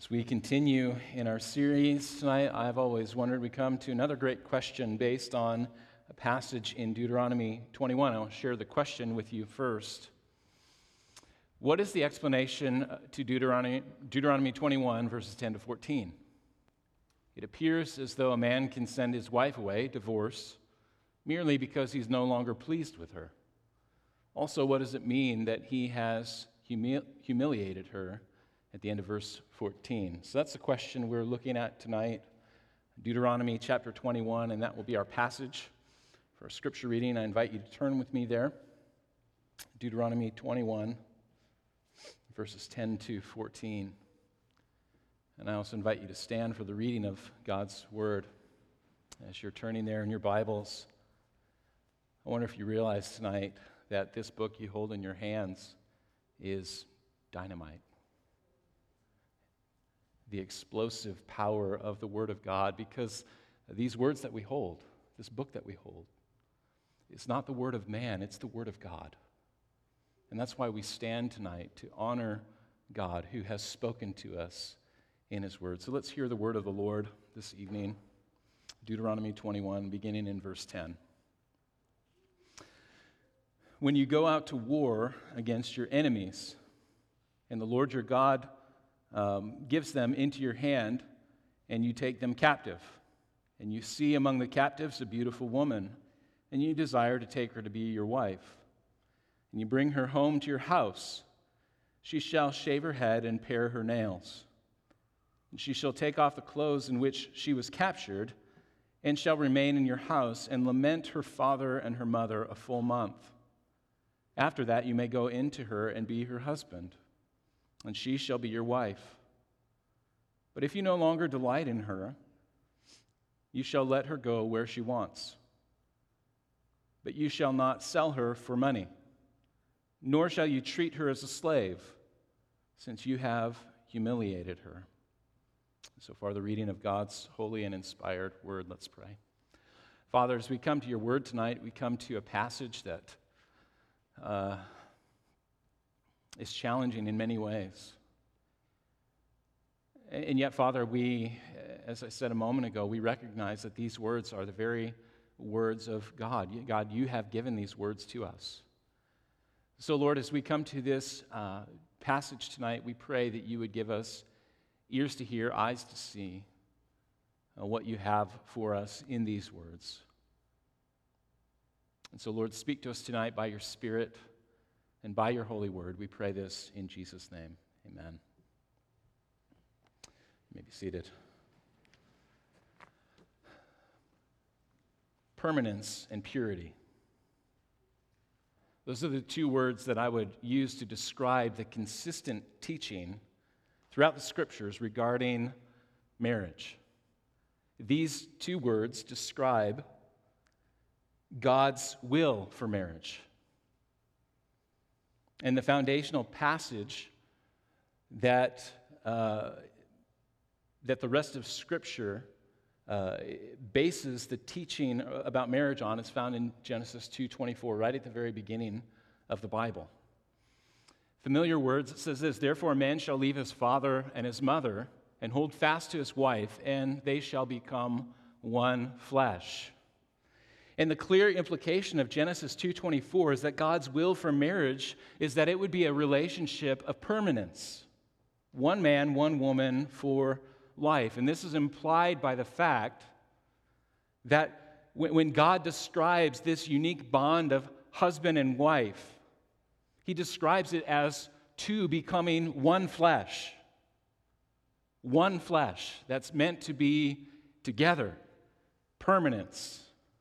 As we continue in our series tonight, I've always wondered, we come to another great question based on a passage in Deuteronomy 21. I'll share the question with you first. What is the explanation to Deuteronomy 21, verses 10 to 14? It appears as though a man can send his wife away, divorce, merely because he's no longer pleased with her. Also, what does it mean that he has humiliated her at the end of verse 14? So that's the question we're looking at tonight, Deuteronomy chapter 21, and that will be our passage for our scripture reading. I invite you to turn with me there, Deuteronomy 21, verses 10 to 14. And I also invite you to stand for the reading of God's word. As you're turning there in your Bibles, I wonder if you realize tonight that this book you hold in your hands is dynamite. The explosive power of the Word of God, because these words that we hold, this book that we hold, it's not the word of man, it's the Word of God. And that's why we stand tonight to honor God who has spoken to us in His Word. So let's hear the word of the Lord this evening. Deuteronomy 21, beginning in verse 10. When you go out to war against your enemies, and the Lord your God gives them into your hand, and you take them captive, and you see among the captives a beautiful woman, and you desire to take her to be your wife, and you bring her home to your house, she shall shave her head and pare her nails, and she shall take off the clothes in which she was captured, and shall remain in your house, and lament her father and her mother a full month. After that you may go in to her and be her husband, and she shall be your wife. But if you no longer delight in her, you shall let her go where she wants. But you shall not sell her for money, nor shall you treat her as a slave, since you have humiliated her. So far, the reading of God's holy and inspired word. Let's pray. Father, as we come to your word tonight, we come to a passage that is challenging in many ways. And yet, Father, we, as I said a moment ago, we recognize that these words are the very words of God. God, you have given these words to us. So, Lord, as we come to this passage tonight, we pray that you would give us ears to hear, eyes to see what you have for us in these words. And so, Lord, speak to us tonight by your Spirit and by your holy word. We pray this in Jesus' name. Amen. You may be seated. Permanence and purity. Those are the two words that I would use to describe the consistent teaching throughout the Scriptures regarding marriage. These two words describe God's will for marriage. And the foundational passage that the rest of Scripture bases the teaching about marriage on is found in Genesis 2:24, right at the very beginning of the Bible. Familiar words, it says this: "Therefore a man shall leave his father and his mother and hold fast to his wife, and they shall become one flesh." And the clear implication of Genesis 2:24 is that God's will for marriage is that it would be a relationship of permanence. One man, one woman for life. And this is implied by the fact that when God describes this unique bond of husband and wife, he describes it as two becoming one flesh. One flesh that's meant to be together. Permanence.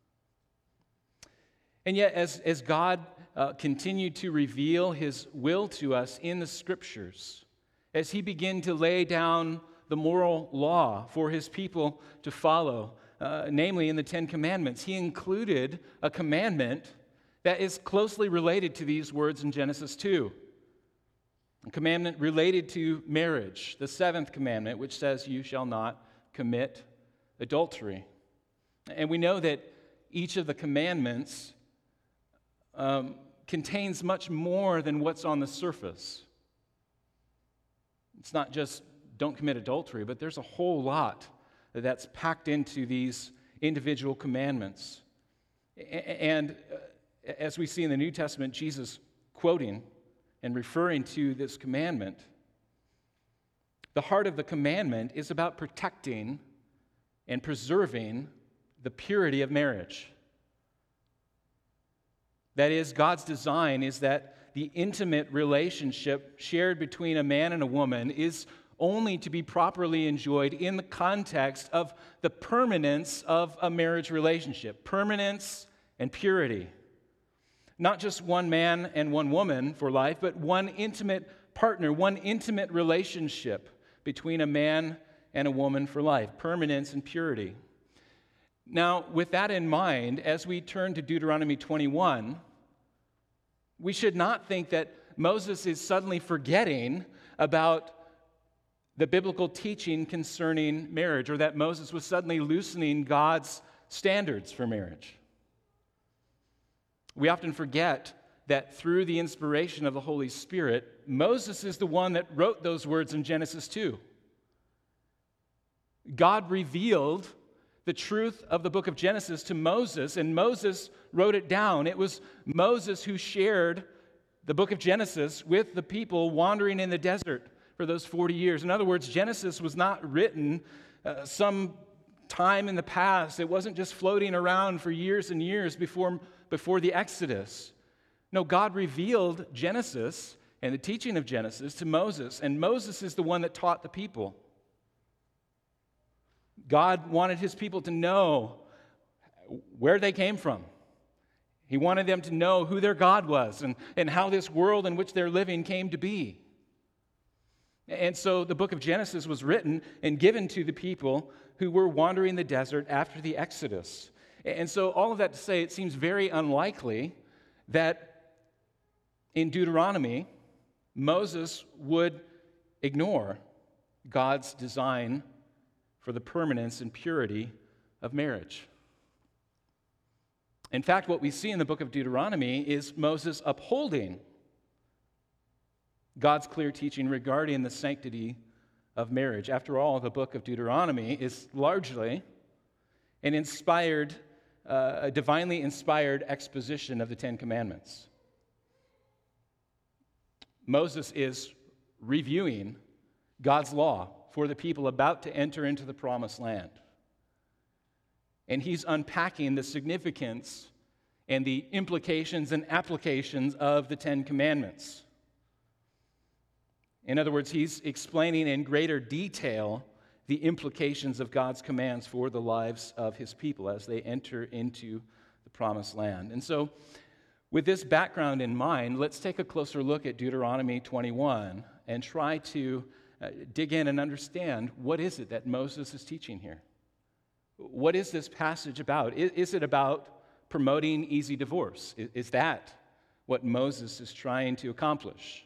And yet, as God continued to reveal his will to us in the Scriptures, as he began to lay down the moral law for his people to follow, namely in the Ten Commandments, he included a commandment that is closely related to these words in Genesis 2. A commandment related to marriage, the seventh commandment, which says, "You shall not commit adultery." And we know that each of the commandments contains much more than what's on the surface. It's not just don't commit adultery, but there's a whole lot that's packed into these individual commandments. And as we see in the New Testament, Jesus quoting and referring to this commandment, the heart of the commandment is about protecting and preserving the purity of marriage. That is, God's design is that the intimate relationship shared between a man and a woman is only to be properly enjoyed in the context of the permanence of a marriage relationship, permanence and purity. Not just one man and one woman for life, but one intimate partner, one intimate relationship between a man and a woman for life, permanence and purity. Now, with that in mind, as we turn to Deuteronomy 21, we should not think that Moses is suddenly forgetting about the biblical teaching concerning marriage, or that Moses was suddenly loosening God's standards for marriage. We often forget that through the inspiration of the Holy Spirit, Moses is the one that wrote those words in Genesis 2. God revealed the truth of the book of Genesis to Moses, and Moses wrote it down. It was Moses who shared the book of Genesis with the people wandering in the desert for those 40 years. In other words, Genesis was not written some time in the past. It wasn't just floating around for years and years before the Exodus. No, God revealed Genesis and the teaching of Genesis to Moses, and Moses is the one that taught the people. God wanted his people to know where they came from. He wanted them to know who their God was and how this world in which they're living came to be. And so the book of Genesis was written and given to the people who were wandering the desert after the Exodus. And so all of that to say, it seems very unlikely that in Deuteronomy, Moses would ignore God's design for the permanence and purity of marriage. In fact, what we see in the book of Deuteronomy is Moses upholding God's clear teaching regarding the sanctity of marriage. After all, the book of Deuteronomy is largely an inspired, a divinely inspired exposition of the Ten Commandments. Moses is reviewing God's law for the people about to enter into the promised land. And he's unpacking the significance and the implications and applications of the Ten Commandments. In other words, he's explaining in greater detail the implications of God's commands for the lives of his people as they enter into the promised land. And so, with this background in mind, let's take a closer look at Deuteronomy 21 and try to dig in and understand what is it that Moses is teaching here. What is this passage about? Is it about promoting easy divorce? Is that what Moses is trying to accomplish?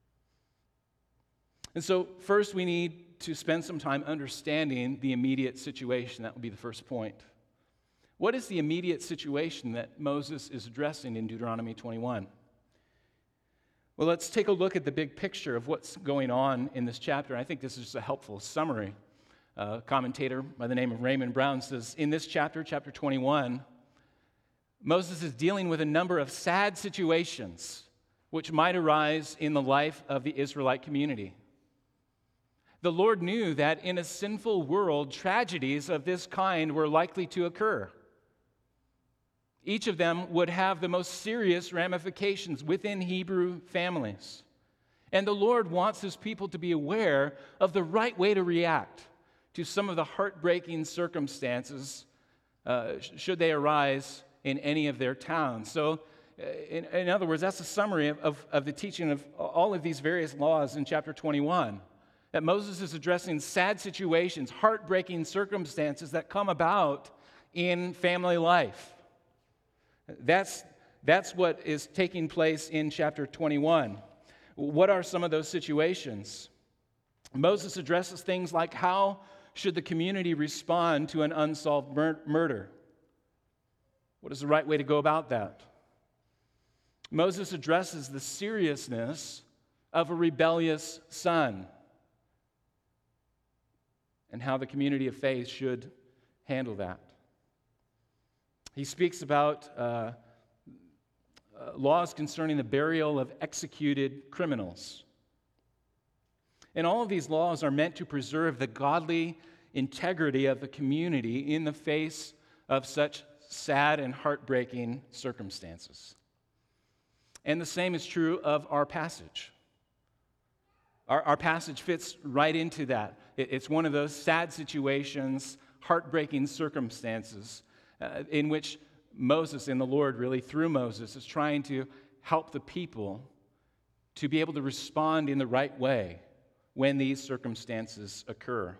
And so first we need to spend some time understanding the immediate situation. That would be the first point. What is the immediate situation that Moses is addressing in Deuteronomy 21? Well, let's take a look at the big picture of what's going on in this chapter. I think this is just a helpful summary. A commentator by the name of Raymond Brown says, in this chapter, chapter 21, Moses is dealing with a number of sad situations which might arise in the life of the Israelite community. The Lord knew that in a sinful world, tragedies of this kind were likely to occur. Each of them would have the most serious ramifications within Hebrew families. And the Lord wants his people to be aware of the right way to react to some of the heartbreaking circumstances should they arise in any of their towns. So, in other words, that's a summary of the teaching of all of these various laws in chapter 21. That Moses is addressing sad situations, heartbreaking circumstances that come about in family life. That's what is taking place in chapter 21. What are some of those situations? Moses addresses things like how should the community respond to an unsolved murder? What is the right way to go about that? Moses addresses the seriousness of a rebellious son. and how the community of faith should handle that. He speaks about laws concerning the burial of executed criminals. And all of these laws are meant to preserve the godly integrity of the community in the face of such sad and heartbreaking circumstances. And the same is true of our passage. Our passage fits right into that. It's one of those sad situations, heartbreaking circumstances in which Moses and the Lord, really through Moses, is trying to help the people to be able to respond in the right way when these circumstances occur.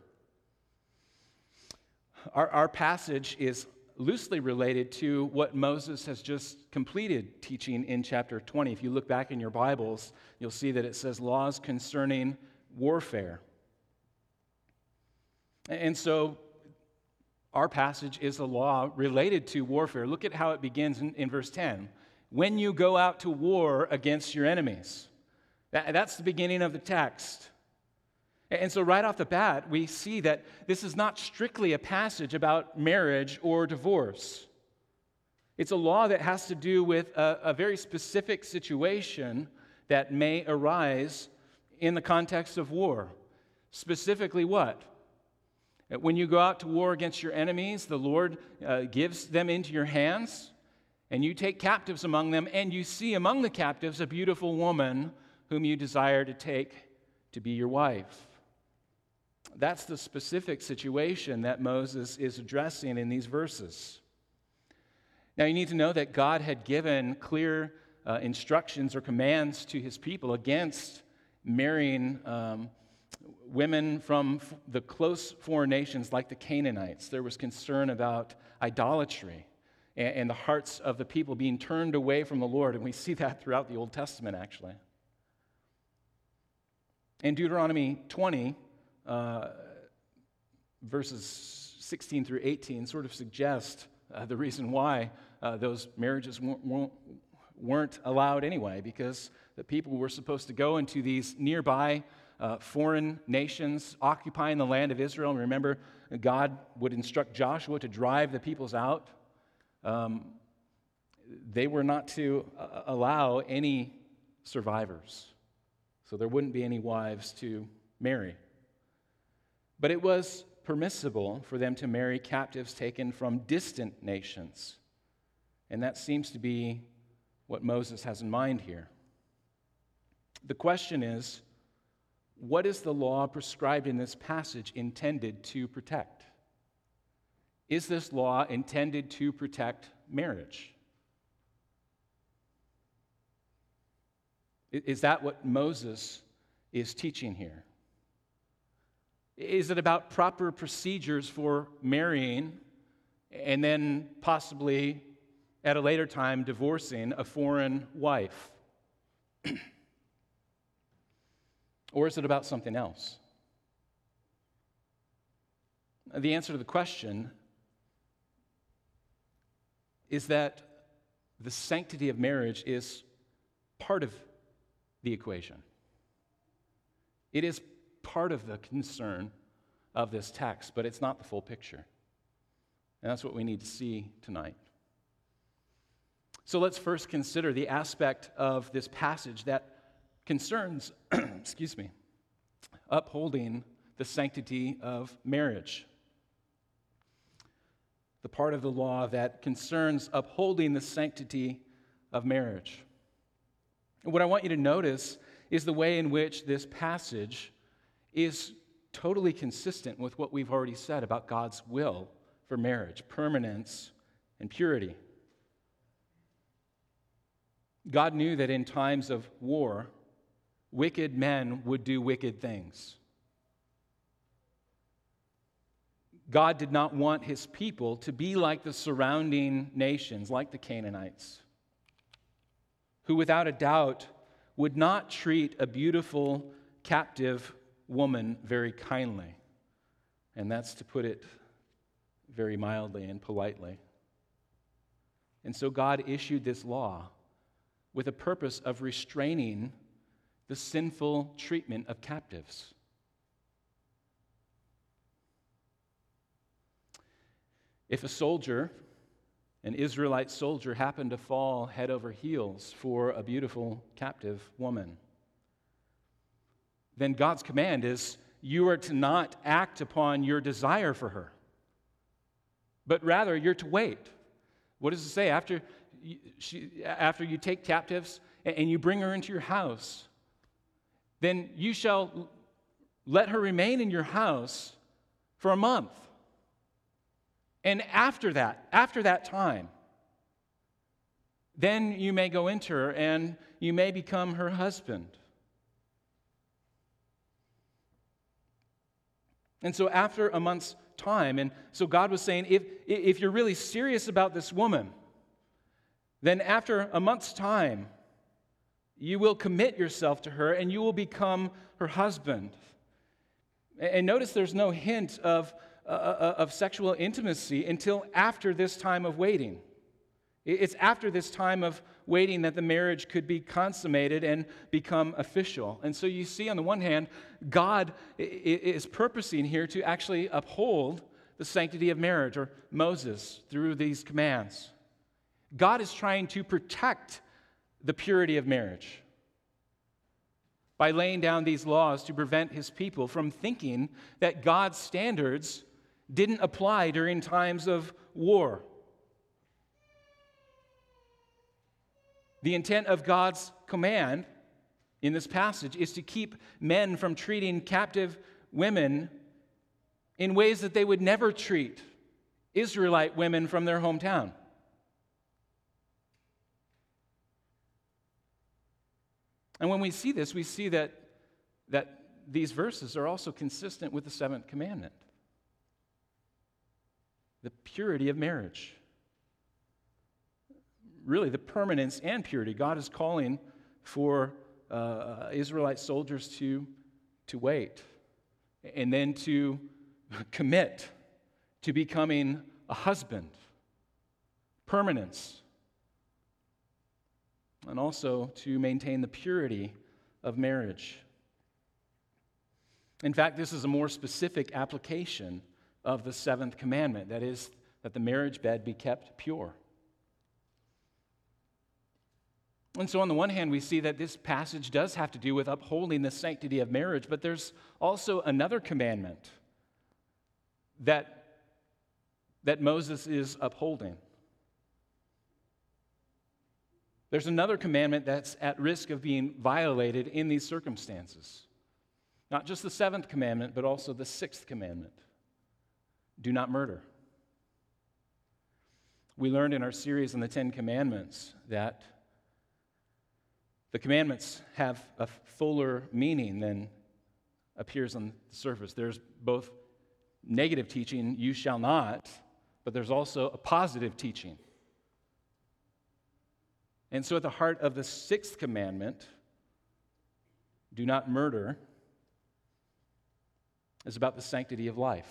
Our passage is loosely related to what Moses has just completed teaching in chapter 20. If you look back in your Bibles, you'll see that it says laws concerning warfare. And so our passage is a law related to warfare. Look at how it begins in verse 10. When you go out to war against your enemies. That's the beginning of the text. And so right off the bat, we see that this is not strictly a passage about marriage or divorce. It's a law that has to do with a very specific situation that may arise in the context of war. Specifically what? When you go out to war against your enemies, the Lord gives them into your hands, and you take captives among them, and you see among the captives a beautiful woman whom you desire to take to be your wife. That's the specific situation that Moses is addressing in these verses. Now, you need to know that God had given clear instructions or commands to his people against marrying women from the close foreign nations like the Canaanites. There was concern about idolatry and the hearts of the people being turned away from the Lord, and we see that throughout the Old Testament, actually. In Deuteronomy 20, verses 16 through 18 sort of suggest the reason why those marriages weren't allowed anyway, because the people were supposed to go into these nearby foreign nations occupying the land of Israel. And remember, God would instruct Joshua to drive the peoples out. They were not to allow any survivors, so there wouldn't be any wives to marry. But it was permissible for them to marry captives taken from distant nations. And that seems to be what Moses has in mind here. The question is, what is the law prescribed in this passage intended to protect? Is this law intended to protect marriage? Is that what Moses is teaching here? Is it about proper procedures for marrying and then possibly at a later time divorcing a foreign wife? Or is it about something else? The answer to the question is that the sanctity of marriage is part of the equation. It is part of the concern of this text, but it's not the full picture. And that's what we need to see tonight. So let's first consider the aspect of this passage that concerns, upholding the sanctity of marriage. The part of the law that concerns upholding the sanctity of marriage. And what I want you to notice is the way in which this passage is totally consistent with what we've already said about God's will for marriage, permanence and purity. God knew that in times of war, wicked men would do wicked things. God did not want his people to be like the surrounding nations, like the Canaanites, who without a doubt would not treat a beautiful captive woman very kindly. And that's to put it very mildly and politely. And so God issued this law with a purpose of restraining the sinful treatment of captives. If a soldier, an Israelite soldier, happened to fall head over heels for a beautiful captive woman, then God's command is you are to not act upon your desire for her, but rather you're to wait. What does it say? After you take captives and you bring her into your house, then you shall let her remain in your house for a month. And after that time, then you may go into her and you may become her husband. And so after a month's time, and so God was saying, if you're really serious about this woman, then after a month's time, you will commit yourself to her and you will become her husband. And notice there's no hint of sexual intimacy until after this time of waiting. It's after this time of waiting that the marriage could be consummated and become official. And so you see, on the one hand, God is purposing here to actually uphold the sanctity of marriage, or Moses, through these commands. God is trying to protect the purity of marriage by laying down these laws to prevent his people from thinking that God's standards didn't apply during times of war. The intent of God's command in this passage is to keep men from treating captive women in ways that they would never treat Israelite women from their hometown. And when we see this, we see that these verses are also consistent with the seventh commandment, the purity of marriage. Really, the permanence and purity. God is calling for Israelite soldiers to wait and then to commit to becoming a husband. Permanence. And also to maintain the purity of marriage. In fact, this is a more specific application of the seventh commandment, that is, that the marriage bed be kept pure. And so on the one hand, we see that this passage does have to do with upholding the sanctity of marriage, but there's also another commandment that Moses is upholding. There's another commandment that's at risk of being violated in these circumstances. Not just the seventh commandment, but also the sixth commandment. Do not murder. We learned in our series on the Ten Commandments that the commandments have a fuller meaning than appears on the surface. There's both negative teaching, you shall not, but there's also a positive teaching. And so at the heart of the sixth commandment, do not murder, is about the sanctity of life.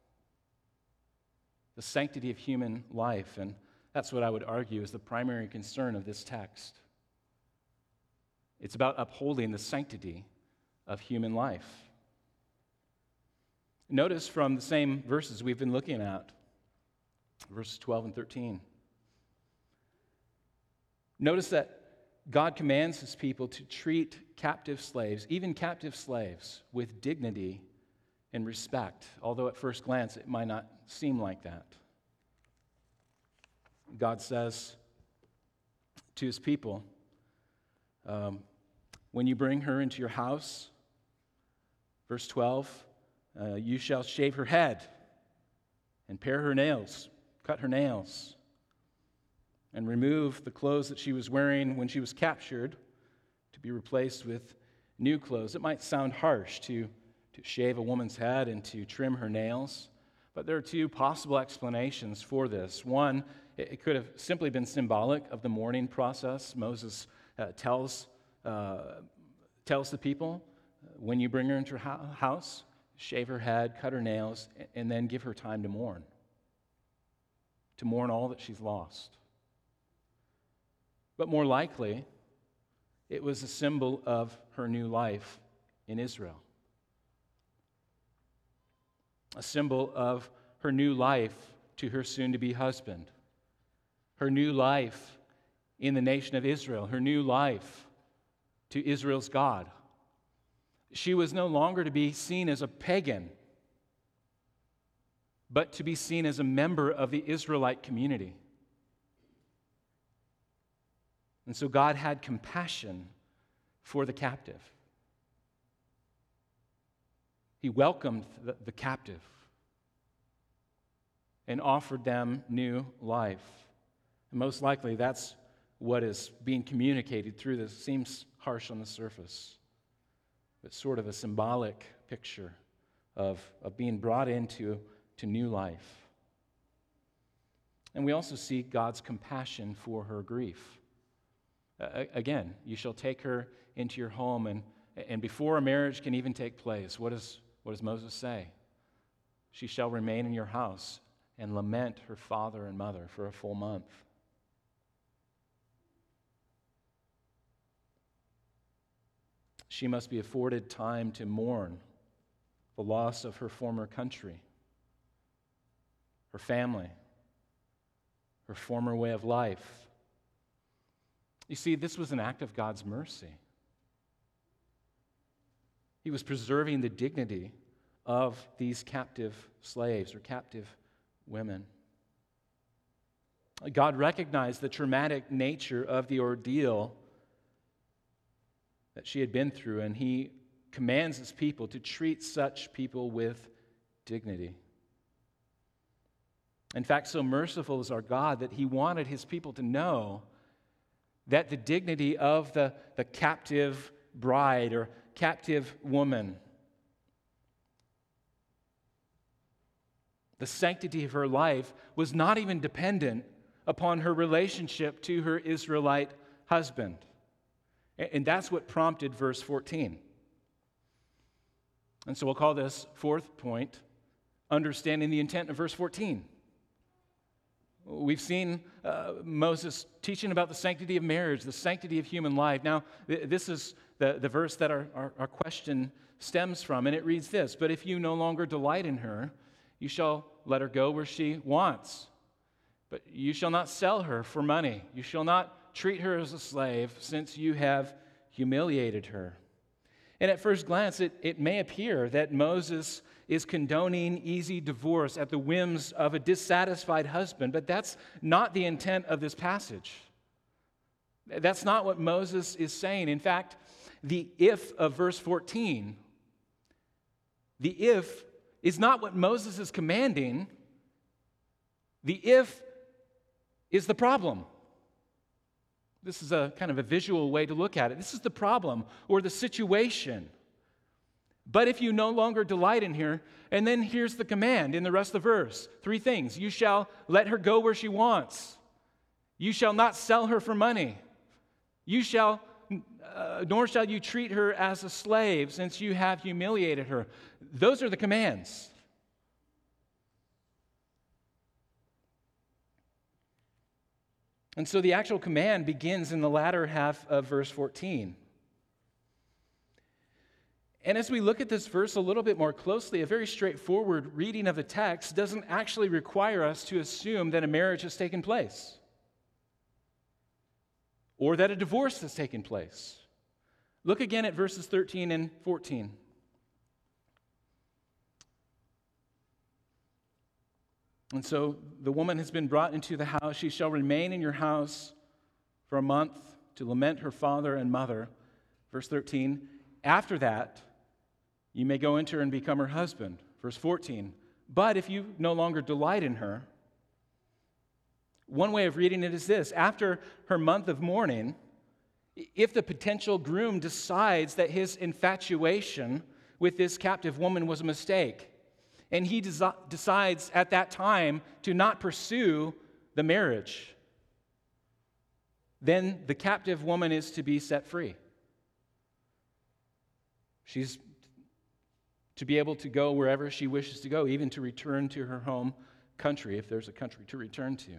The sanctity of human life. And that's what I would argue is the primary concern of this text. It's about upholding the sanctity of human life. Notice from the same verses we've been looking at, verses 12 and 13. Notice that God commands his people to treat captive slaves, even captive slaves, with dignity and respect, although at first glance it might not seem like that. God says to his people, when you bring her into your house, verse 12, you shall shave her head and pare her nails, cut her nails, and remove the clothes that she was wearing when she was captured to be replaced with new clothes. It might sound harsh to shave a woman's head and to trim her nails, but there are two possible explanations for this. One, it could have simply been symbolic of the mourning process. Moses tells the people, when you bring her into her house, shave her head, cut her nails, and then give her time to mourn all that she's lost. But more likely, it was a symbol of her new life in Israel. A symbol of her new life to her soon-to-be husband, her new life in the nation of Israel, her new life to Israel's God. She was no longer to be seen as a pagan, but to be seen as a member of the Israelite community. And so God had compassion for the captive. He welcomed the captive and offered them new life. And most likely that's what is being communicated through this. Seems harsh on the surface, but sort of a symbolic picture of being brought into new life. And we also see God's compassion for her grief. Again, you shall take her into your home, and before a marriage can even take place, what does Moses say? She shall remain in your house and lament her father and mother for a full month. She must be afforded time to mourn the loss of her former country, her family, her former way of life. You see, this was an act of God's mercy. He was preserving the dignity of these captive slaves or captive women. God recognized the traumatic nature of the ordeal that she had been through, and He commands His people to treat such people with dignity. In fact, so merciful is our God that He wanted His people to know that the dignity of the captive bride or captive woman, the sanctity of her life, was not even dependent upon her relationship to her Israelite husband. And that's what prompted verse 14. And so we'll call this fourth point, understanding the intent of verse 14. We've seen Moses teaching about the sanctity of marriage, the sanctity of human life. Now, this is the verse that our question stems from, and it reads this: "But if you no longer delight in her, you shall let her go where she wants. But you shall not sell her for money. You shall not treat her as a slave, since you have humiliated her." And at first glance, it may appear that Moses is condoning easy divorce at the whims of a dissatisfied husband, but that's not the intent of this passage. That's not what Moses is saying. In fact, the if of verse 14, the if is not what Moses is commanding. The if is the problem. This is a kind of a visual way to look at it. This is the problem or the situation. But if you no longer delight in her, and then here's the command in the rest of the verse. 3 things. You shall let her go where she wants. You shall not sell her for money. Nor shall you treat her as a slave, since you have humiliated her. Those are the commands. And so the actual command begins in the latter half of verse 14. And as we look at this verse a little bit more closely, a very straightforward reading of the text doesn't actually require us to assume that a marriage has taken place or that a divorce has taken place. Look again at verses 13 and 14. And so the woman has been brought into the house. She shall remain in your house for a month to lament her father and mother. Verse 13, after that, you may go into her and become her husband. Verse 14, but if you no longer delight in her, one way of reading it is this: after her month of mourning, if the potential groom decides that his infatuation with this captive woman was a mistake, and he decides at that time to not pursue the marriage, then the captive woman is to be set free. She's to be able to go wherever she wishes to go, even to return to her home country, if there's a country to return to.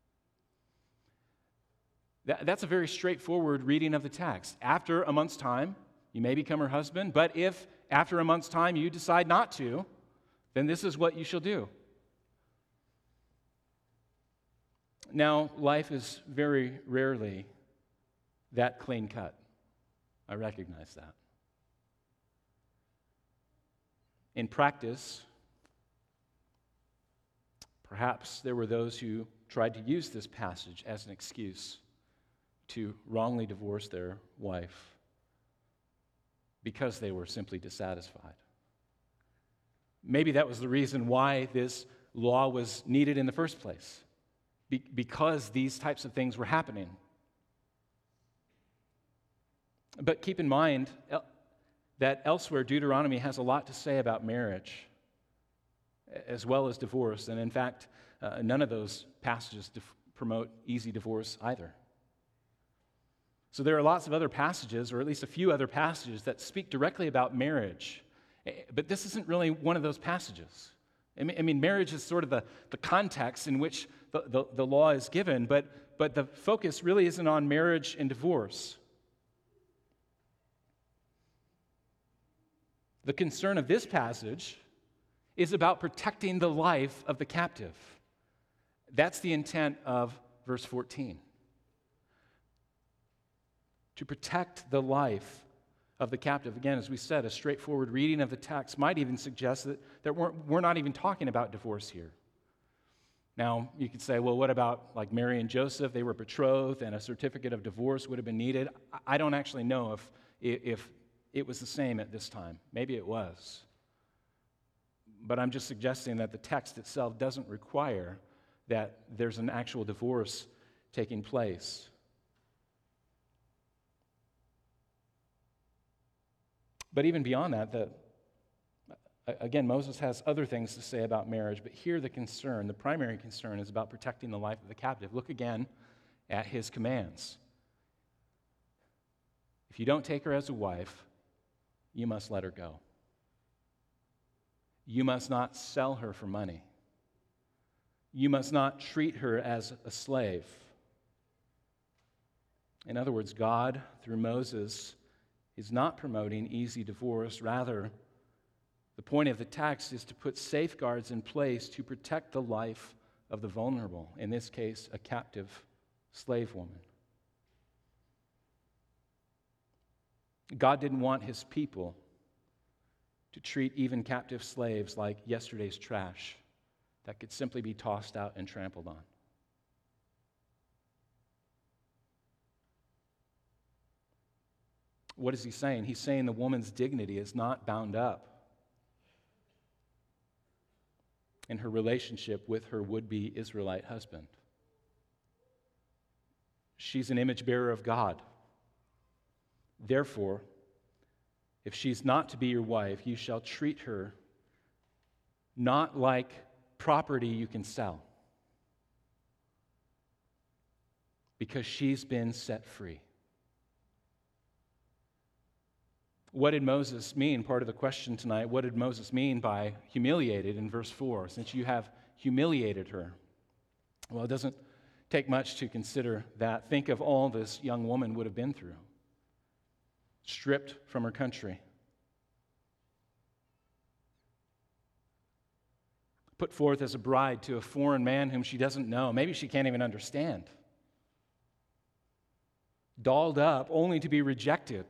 That's a very straightforward reading of the text. After a month's time, you may become her husband, but if after a month's time you decide not to, then this is what you shall do. Now, life is very rarely that clean cut. I recognize that. In practice, perhaps there were those who tried to use this passage as an excuse to wrongly divorce their wife because they were simply dissatisfied. Maybe that was the reason why this law was needed in the first place, because these types of things were happening. But keep in mind that elsewhere, Deuteronomy has a lot to say about marriage as well as divorce. And in fact, none of those passages promote easy divorce either. So there are lots of other passages, or at least a few other passages, that speak directly about marriage. But this isn't really one of those passages. I mean, marriage is sort of the context in which the law is given, but the focus really isn't on marriage and divorce. The concern of this passage is about protecting the life of the captive. That's the intent of verse 14. To protect the life of the captive. Again, as we said, a straightforward reading of the text might even suggest that we're not even talking about divorce here. Now, you could say, well, what about like Mary and Joseph? They were betrothed and a certificate of divorce would have been needed. I don't actually know if it was the same at this time. Maybe it was. But I'm just suggesting that the text itself doesn't require that there's an actual divorce taking place. But even beyond that, again, Moses has other things to say about marriage, but here the primary concern is about protecting the life of the captive. Look again at his commands. If you don't take her as a wife, you must let her go. You must not sell her for money. You must not treat her as a slave. In other words, God, through Moses, is not promoting easy divorce. Rather, the point of the text is to put safeguards in place to protect the life of the vulnerable, in this case, a captive slave woman. God didn't want his people to treat even captive slaves like yesterday's trash that could simply be tossed out and trampled on. What is he saying? He's saying the woman's dignity is not bound up in her relationship with her would-be Israelite husband. She's an image bearer of God. Therefore, if she's not to be your wife, you shall treat her not like property you can sell, because she's been set free. What did Moses mean? Part of the question tonight, what did Moses mean by humiliated in verse 4? Since you have humiliated her. Well, it doesn't take much to consider that. Think of all this young woman would have been through. Stripped from her country. Put forth as a bride to a foreign man whom she doesn't know. Maybe she can't even understand. Dolled up only to be rejected.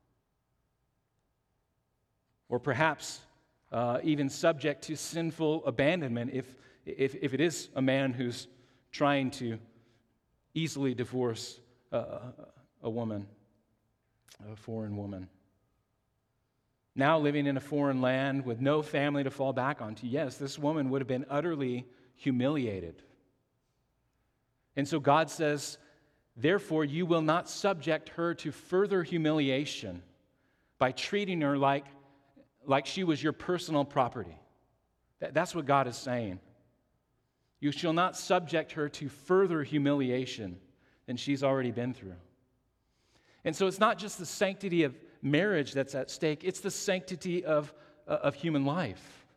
Or perhaps even subject to sinful abandonment if it is a man who's trying to easily divorce a woman, a foreign woman. Now living in a foreign land with no family to fall back onto, yes, this woman would have been utterly humiliated. And so God says, therefore, you will not subject her to further humiliation by treating her like she was your personal property. That's what God is saying. You shall not subject her to further humiliation than she's already been through. And so it's not just the sanctity of marriage that's at stake, it's the sanctity of human life.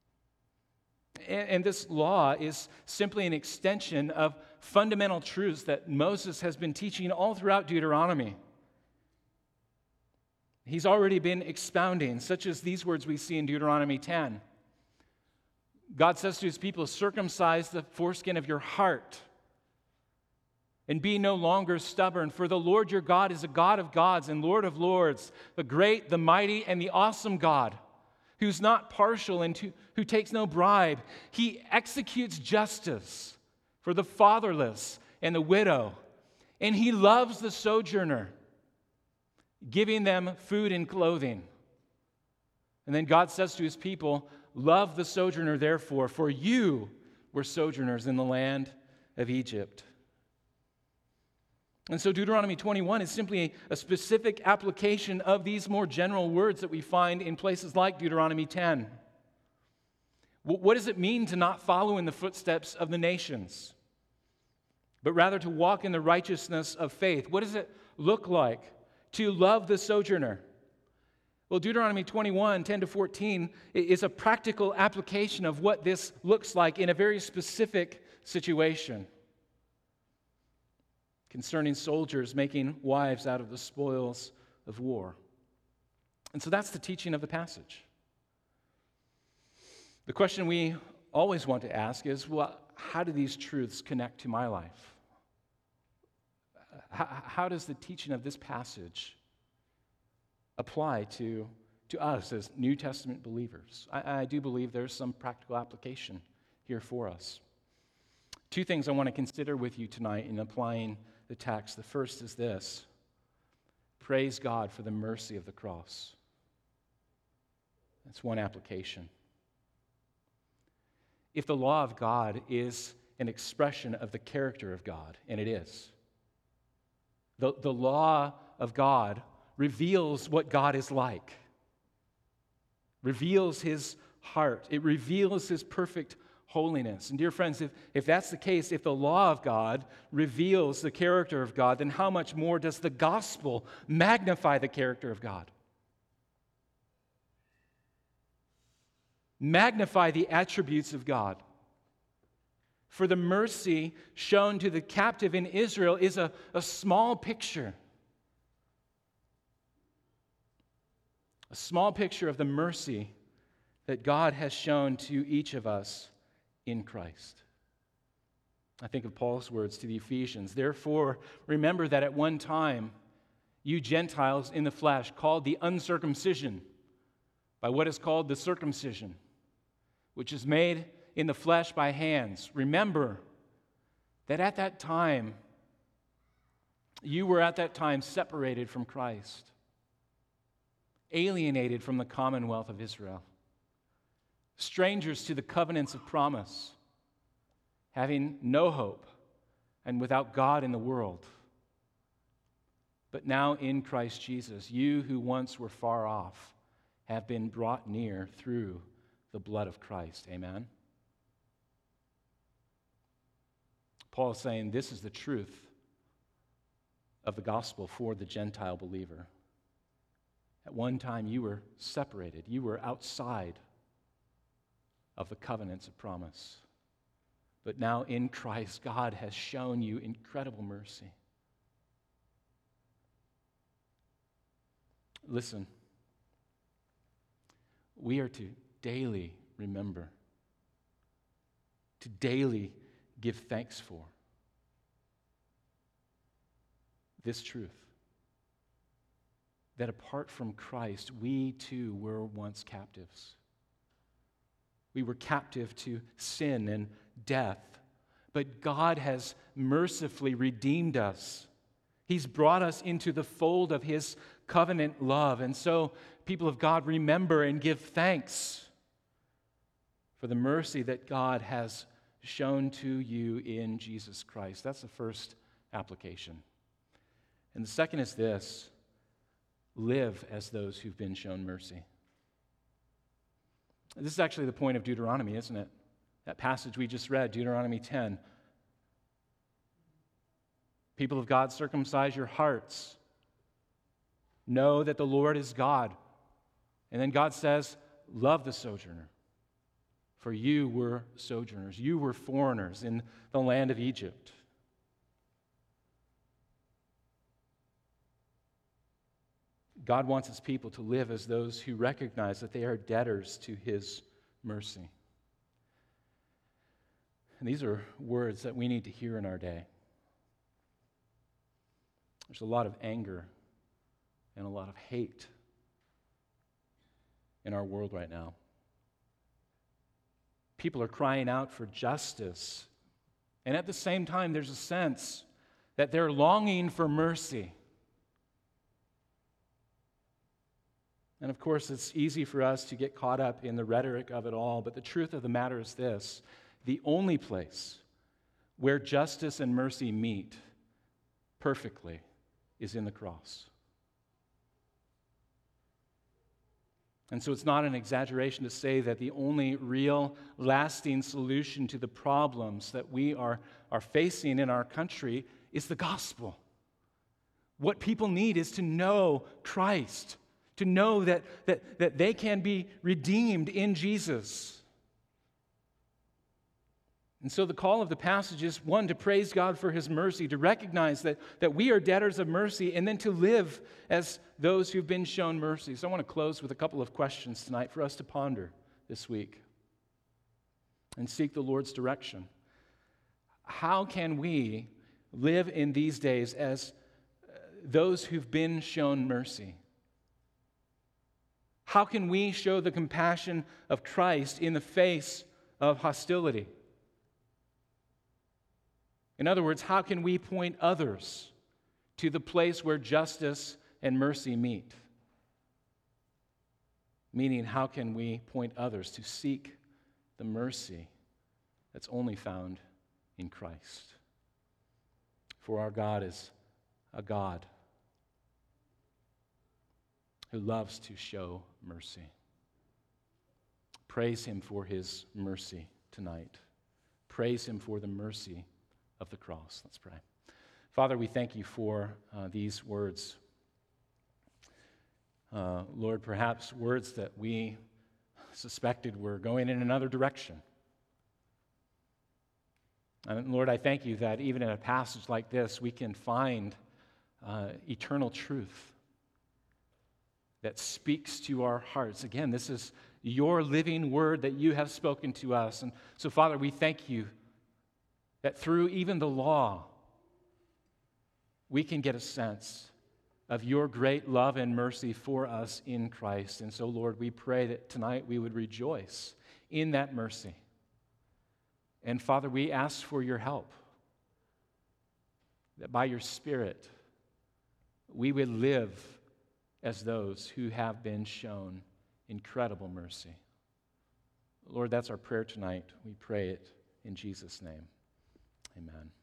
And this law is simply an extension of fundamental truths that Moses has been teaching all throughout Deuteronomy. He's already been expounding, such as these words we see in Deuteronomy 10. God says to his people, circumcise the foreskin of your heart And be no longer stubborn, for the Lord your God is a God of gods and Lord of lords, the great, the mighty, and the awesome God, who's not partial and who takes no bribe. He executes justice for the fatherless and the widow, and he loves the sojourner, giving them food and clothing. And then God says to his people, love the sojourner, therefore, for you were sojourners in the land of Egypt. And so Deuteronomy 21 is simply a specific application of these more general words that we find in places like Deuteronomy 10. What does it mean to not follow in the footsteps of the nations, but rather to walk in the righteousness of faith? What does it look like to love the sojourner? Well, Deuteronomy 21, 10 to 14 is a practical application of what this looks like in a very specific situation concerning soldiers making wives out of the spoils of war. And so that's the teaching of the passage. The question we always want to ask is, well, how do these truths connect to my life? How does the teaching of this passage apply to us as New Testament believers? I do believe there's some practical application here for us. Two things I want to consider with you tonight in applying the text. The first is this: praise God for the mercy of the cross. That's one application. If the law of God is an expression of the character of God, and it is, the law of God reveals what God is like, reveals his heart. It reveals his perfect holiness. And dear friends, if that's the case, if the law of God reveals the character of God, then how much more does the gospel magnify the character of God? Magnify the attributes of God. For the mercy shown to the captive in Israel is a small picture. A small picture of the mercy that God has shown to each of us in Christ. I think of Paul's words to the Ephesians. Therefore, remember that at one time, you Gentiles in the flesh, called the uncircumcision by what is called the circumcision, which is made in the flesh by hands. Remember that at that time, you were at that time separated from Christ, alienated from the commonwealth of Israel, strangers to the covenants of promise, having no hope and without God in the world. But now in Christ Jesus, you who once were far off have been brought near through the blood of Christ. Amen? Paul is saying this is the truth of the gospel for the Gentile believer. At one time you were separated. You were outside of the covenants of promise. But now in Christ, God has shown you incredible mercy. Listen, we are to daily remember, to daily give thanks for this truth, that apart from Christ, we too were once captives. We were captive to sin and death, but God has mercifully redeemed us. He's brought us into the fold of his covenant love. And so, people of God, remember and give thanks for the mercy that God has shown to you in Jesus Christ. That's the first application. And the second is this: live as those who've been shown mercy. This is actually the point of Deuteronomy, isn't it? That passage we just read, Deuteronomy 10. People of God, circumcise your hearts. Know that the Lord is God. And then God says, love the sojourner. For you were sojourners. You were foreigners in the land of Egypt. God wants his people to live as those who recognize that they are debtors to his mercy. And these are words that we need to hear in our day. There's a lot of anger and a lot of hate in our world right now. People are crying out for justice. And at the same time, there's a sense that they're longing for mercy. And of course, it's easy for us to get caught up in the rhetoric of it all, but the truth of the matter is this: the only place where justice and mercy meet perfectly is in the cross. And so it's not an exaggeration to say that the only real, lasting solution to the problems that we are facing in our country is the gospel. What people need is to know Christ, to know that they can be redeemed in Jesus. And so the call of the passage is, one, to praise God for His mercy, to recognize that we are debtors of mercy, and then to live as those who've been shown mercy. So I want to close with a couple of questions tonight for us to ponder this week and seek the Lord's direction. How can we live in these days as those who've been shown mercy? How can we show the compassion of Christ in the face of hostility? In other words, how can we point others to the place where justice and mercy meet? Meaning, how can we point others to seek the mercy that's only found in Christ? For our God is a God who loves to show mercy. Praise Him for His mercy tonight. Praise Him for the mercy of the cross. Let's pray. Father, we thank You for these words. Lord, perhaps words that we suspected were going in another direction. And Lord, I thank You that even in a passage like this, we can find eternal truth that speaks to our hearts. Again, this is Your living word that You have spoken to us. And so, Father, we thank You that through even the law, we can get a sense of Your great love and mercy for us in Christ. And so, Lord, we pray that tonight we would rejoice in that mercy. And Father, we ask for Your help, that by Your Spirit, we would live as those who have been shown incredible mercy. Lord, that's our prayer tonight. We pray it in Jesus' name. Amen.